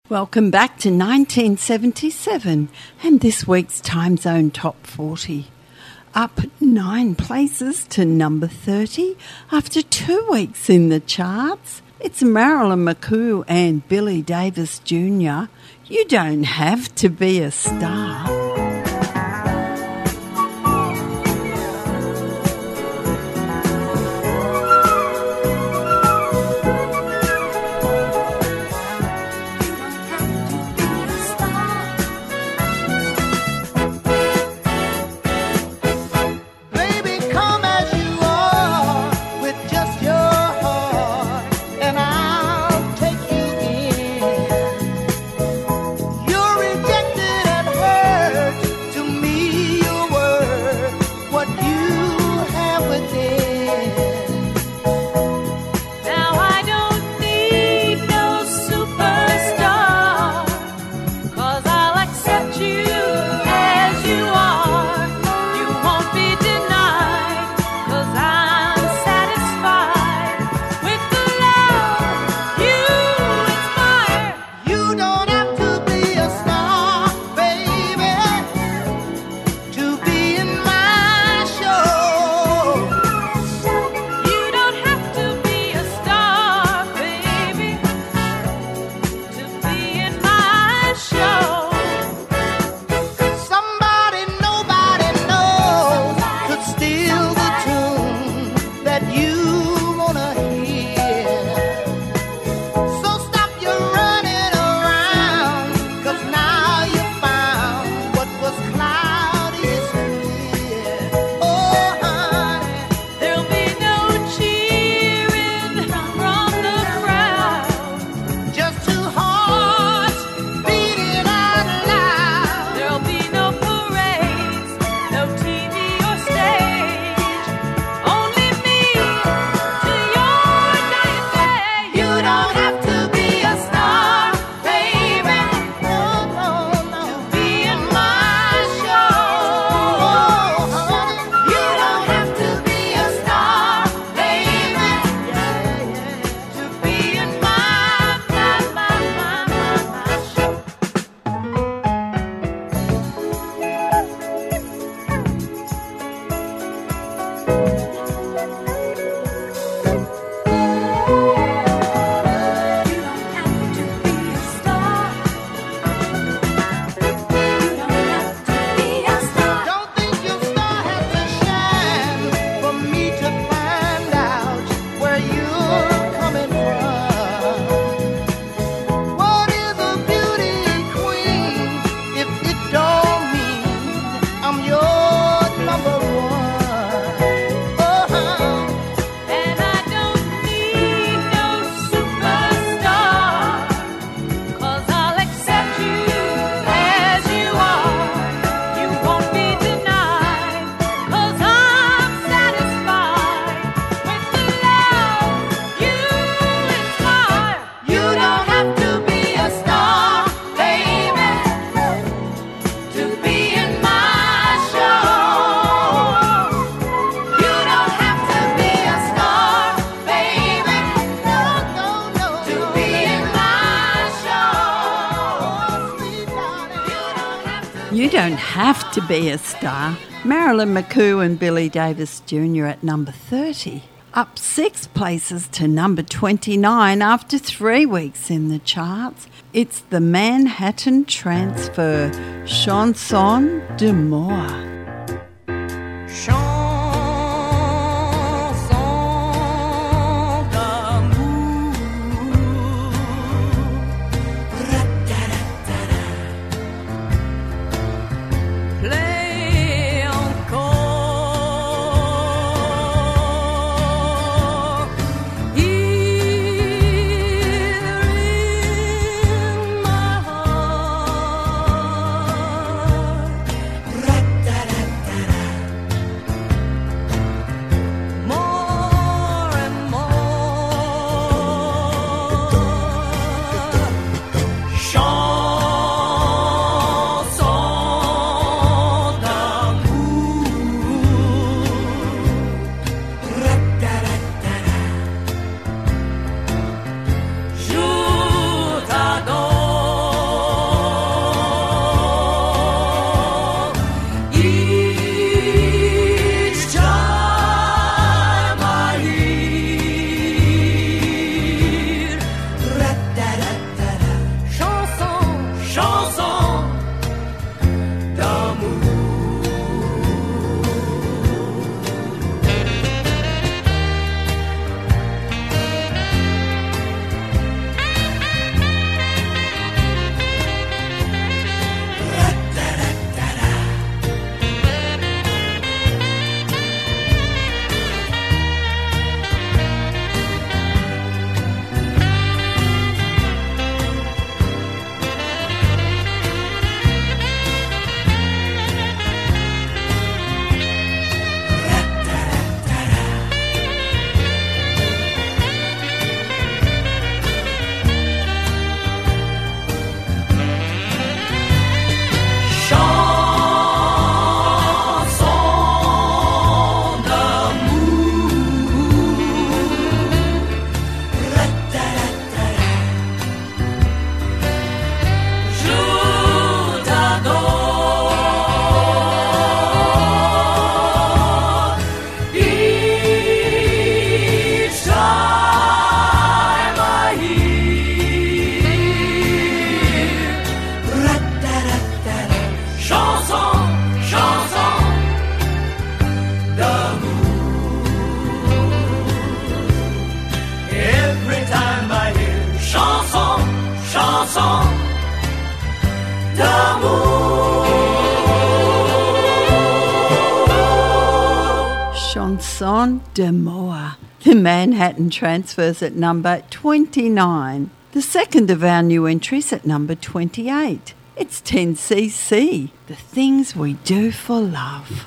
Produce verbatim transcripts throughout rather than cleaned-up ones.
Welcome back to nineteen seventy-seven and this week's Time Zone Top forty. Up nine places to number thirty after two weeks in the charts. It's Marilyn McCoo and Billy Davis Junior You Don't Have to Be a Star. You Don't Have to Be a Star. Marilyn McCoo and Billy Davis Junior at number thirty. Up six places to number twenty-nine after three weeks in the charts. It's the Manhattan Transfer, Chanson d'amour. Da da Chanson d'amour. The Manhattan Transfers at number twenty-nine. The second of our new entries at number twenty-eight. It's ten C C, The Things We Do for Love.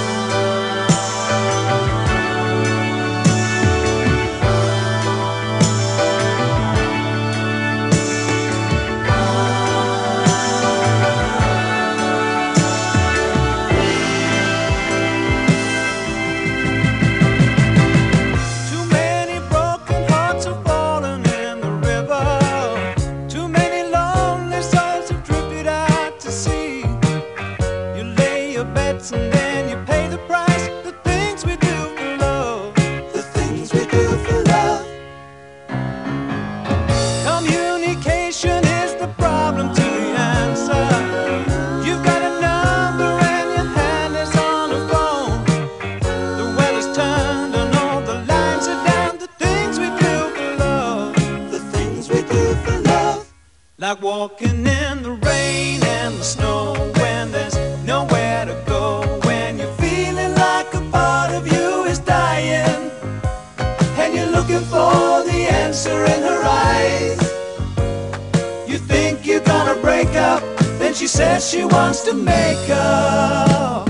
Like walking in the rain and the snow when there's nowhere to go, when you're feeling like a part of you is dying and you're looking for the answer in her eyes. You think you're gonna break up, then she says she wants to make up.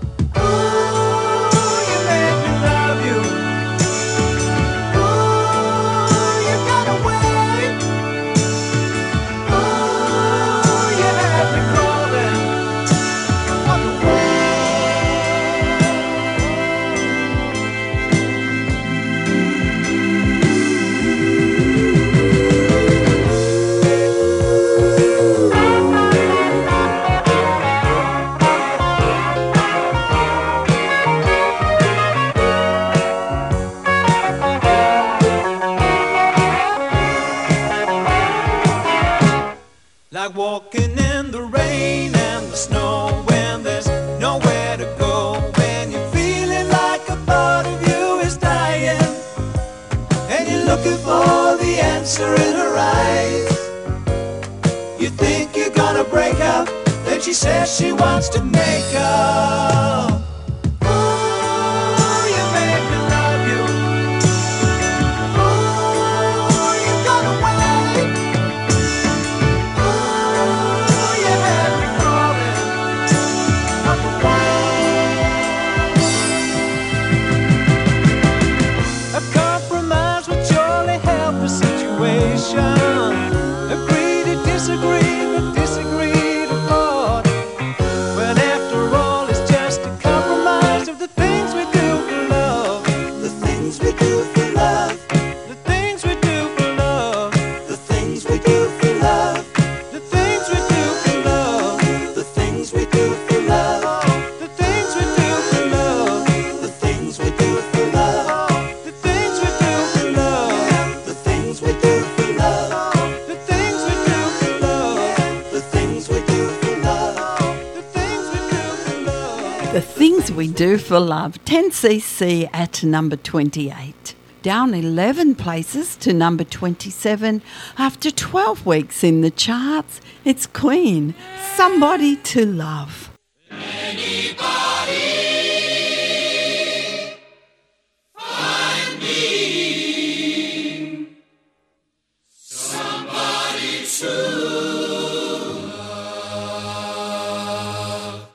Like walking in the rain and the snow when there's nowhere to go, when you're feeling like a part of you is dying and you're looking for the answer in her eyes. You think you're gonna break up, then she says she wants to make up. Agree to disagree, but disagree to part. When after all it's just a compromise of the things we do for love. The things we do for love. The things we do for love. The things we do for love. The things we do for love. The things we do for love. The things we do for love. The things we do for love. The things we do for love. The things we do for love. The things we do for love. The things we do for love. The things we do for love. The Things We Do for Love. ten C C at number twenty-eight. Down eleven places to number twenty-seven. After twelve weeks in the charts, it's Queen, Somebody to Love. Anybody find me somebody to love?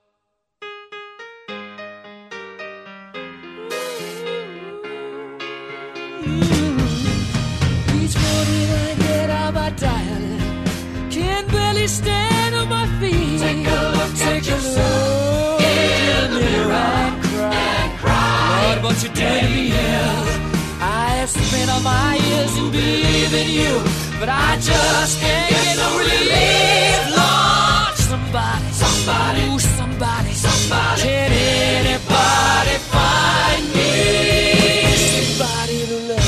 Each morning I get out my diary, can barely stand on my feet. Take a look Take at a yourself look in the mirror and cry. and cry. Lord, what you done to me is I have spent all my years in believing you, but I just can't get no relief. Lord, somebody, Somebody. ooh, somebody, Somebody. can anybody find me somebody to love?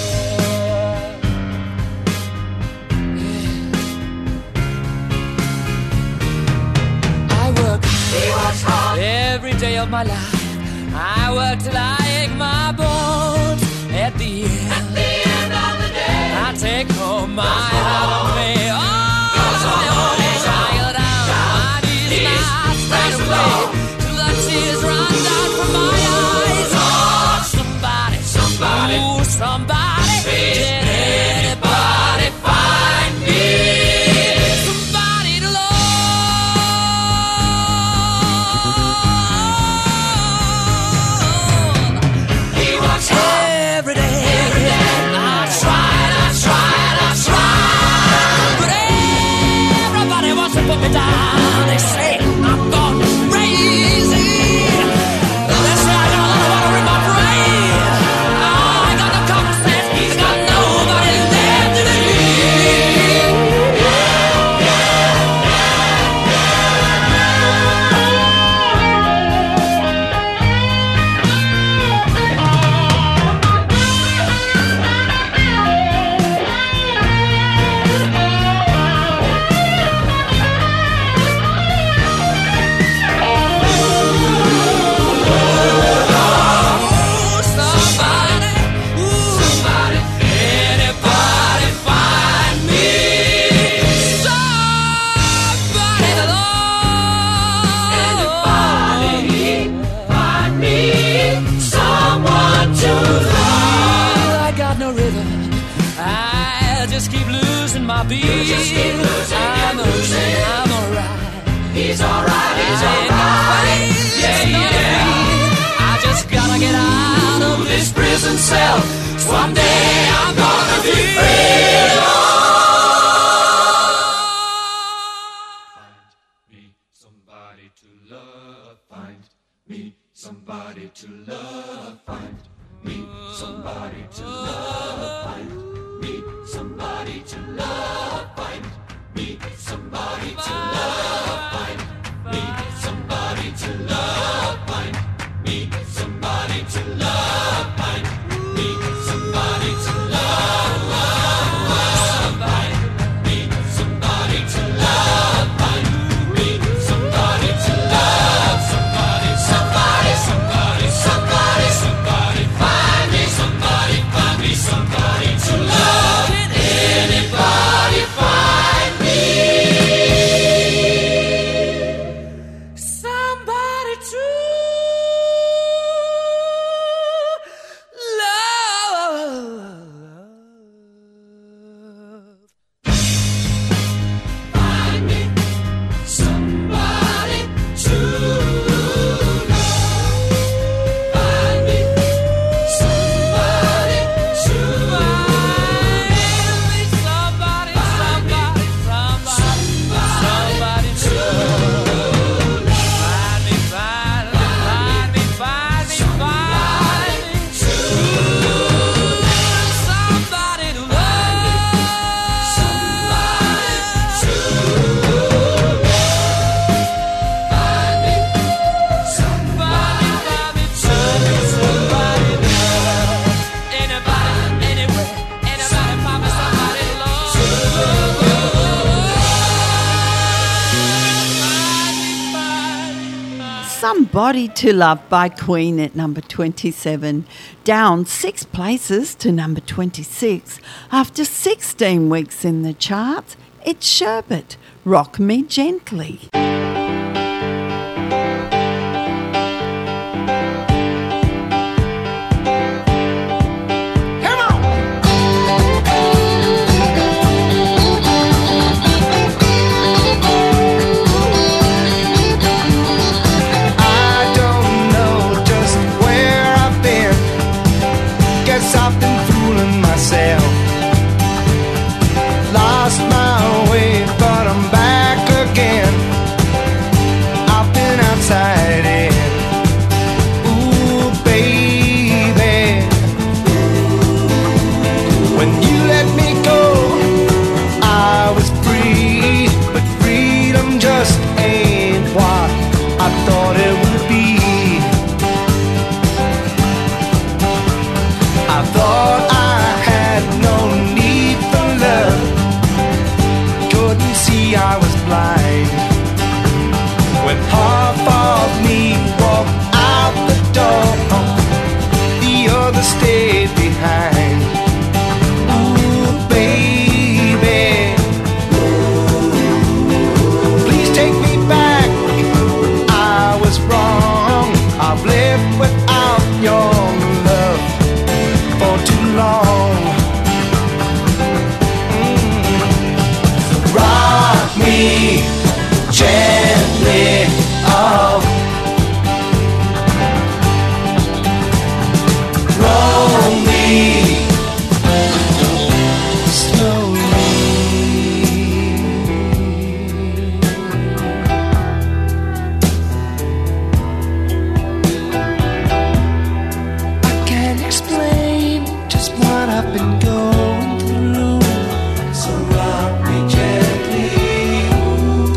Yeah. I work He works hard. every day of my life. I work till I ache my bones. At the end, At the end of the day, I take home my heart of me. Oh, Goes on my own his own. child down my beat. You just keep losing I'm and losing. I'm alright. He's alright, he's I ain't alright. no face, Yeah, no yeah. feet. I just gotta get out of this prison cell. Someday I'm gonna be free. Somebody to love, find me somebody to love, find me somebody to love, find me somebody to love, find me somebody to love, find me somebody to love, find me somebody to love, find me somebody to love, find me somebody to love, find me somebody to love, somebody, somebody, somebody, somebody, somebody, find me somebody, find me somebody to love. Anybody find me Somebody to love. find me somebody to love, find me somebody to love, Somebody, somebody, somebody, somebody to love. Find me, find me, find me, find me, find me. Somebody to love. Somebody, find me, find me, somebody to love. Anybody, anywhere, anybody, find me somebody to love. Somebody to Love by Queen at number twenty-seven, down six places to number twenty-six. After sixteen weeks in the charts, it's Sherbet, Rock Me Gently. I don't know just where I've been. Guess I've been fooling myself. Lost my way, but I'm back again. I've been outside in. Ooh, baby. When you let me go, I was free, but freedom just ain't what I thought it would be. I thought I had no need for love. Couldn't see I was blind. When half of me walked out the door, the other stayed behind. Ooh, baby, please take me back. I was wrong. I've lived without your love for too long. Mm. Rock me gently, oh. Roll me I can't explain just what I've been going through. So rock me gently,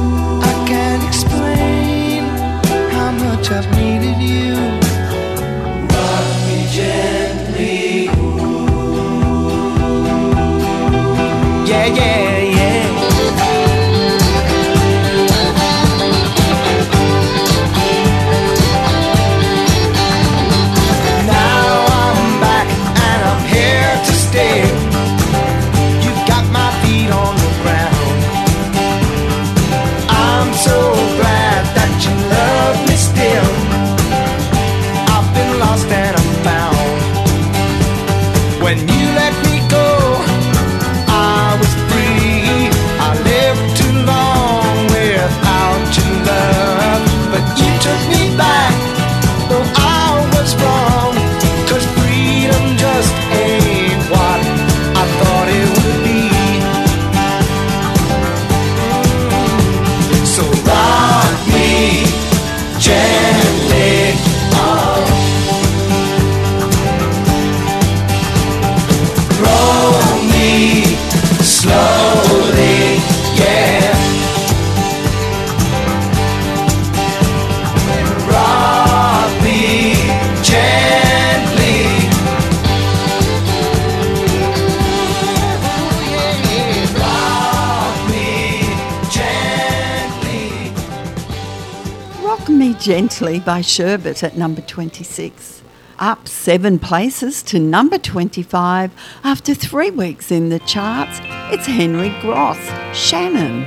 Me Gently by Sherbet at number twenty-six. Up seven places to number twenty-five after three weeks in the charts, it's Henry Gross, Shannon.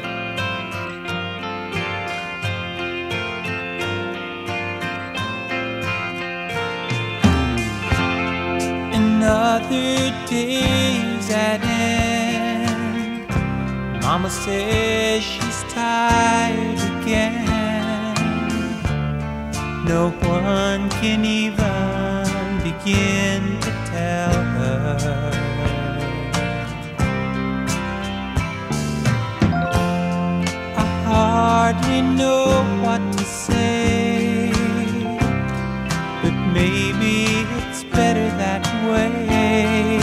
Another day's at end. Mama says she's tired again. No one can even begin to tell her. I hardly know what to say, but maybe it's better that way.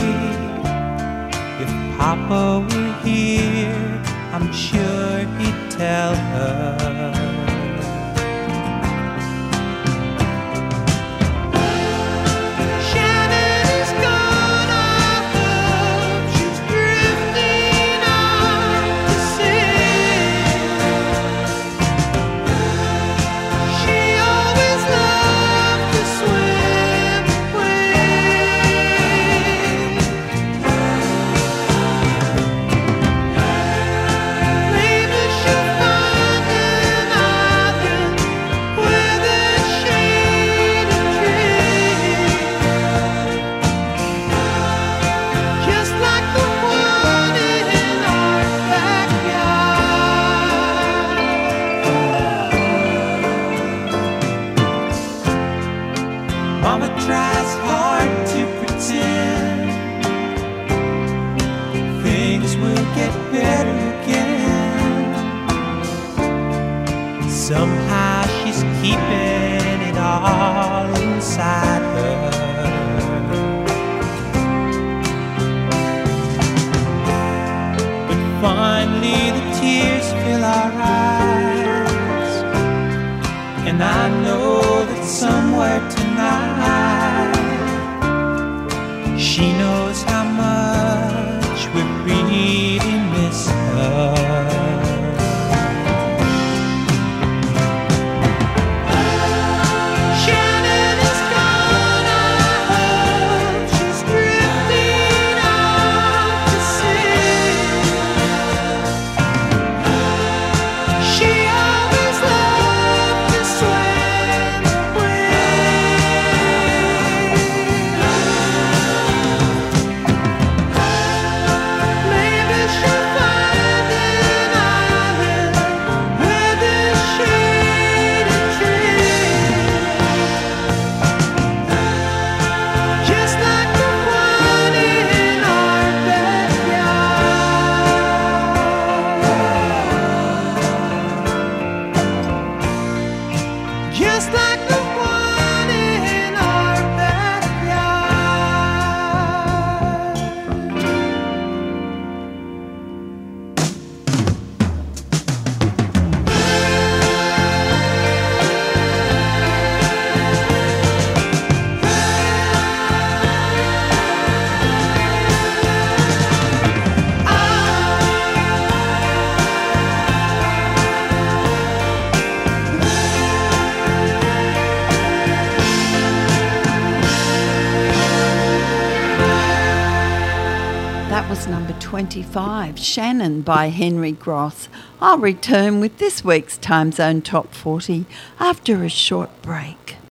If Papa were here, I'm sure he'd tell her. Somehow she's keeping it all inside her. But finally the tears fill our eyes, and I know that somewhere tonight she knows how much we really miss her. twenty-five, Shannon by Henry Gross. I'll return with this week's Time Zone Top forty after a short break.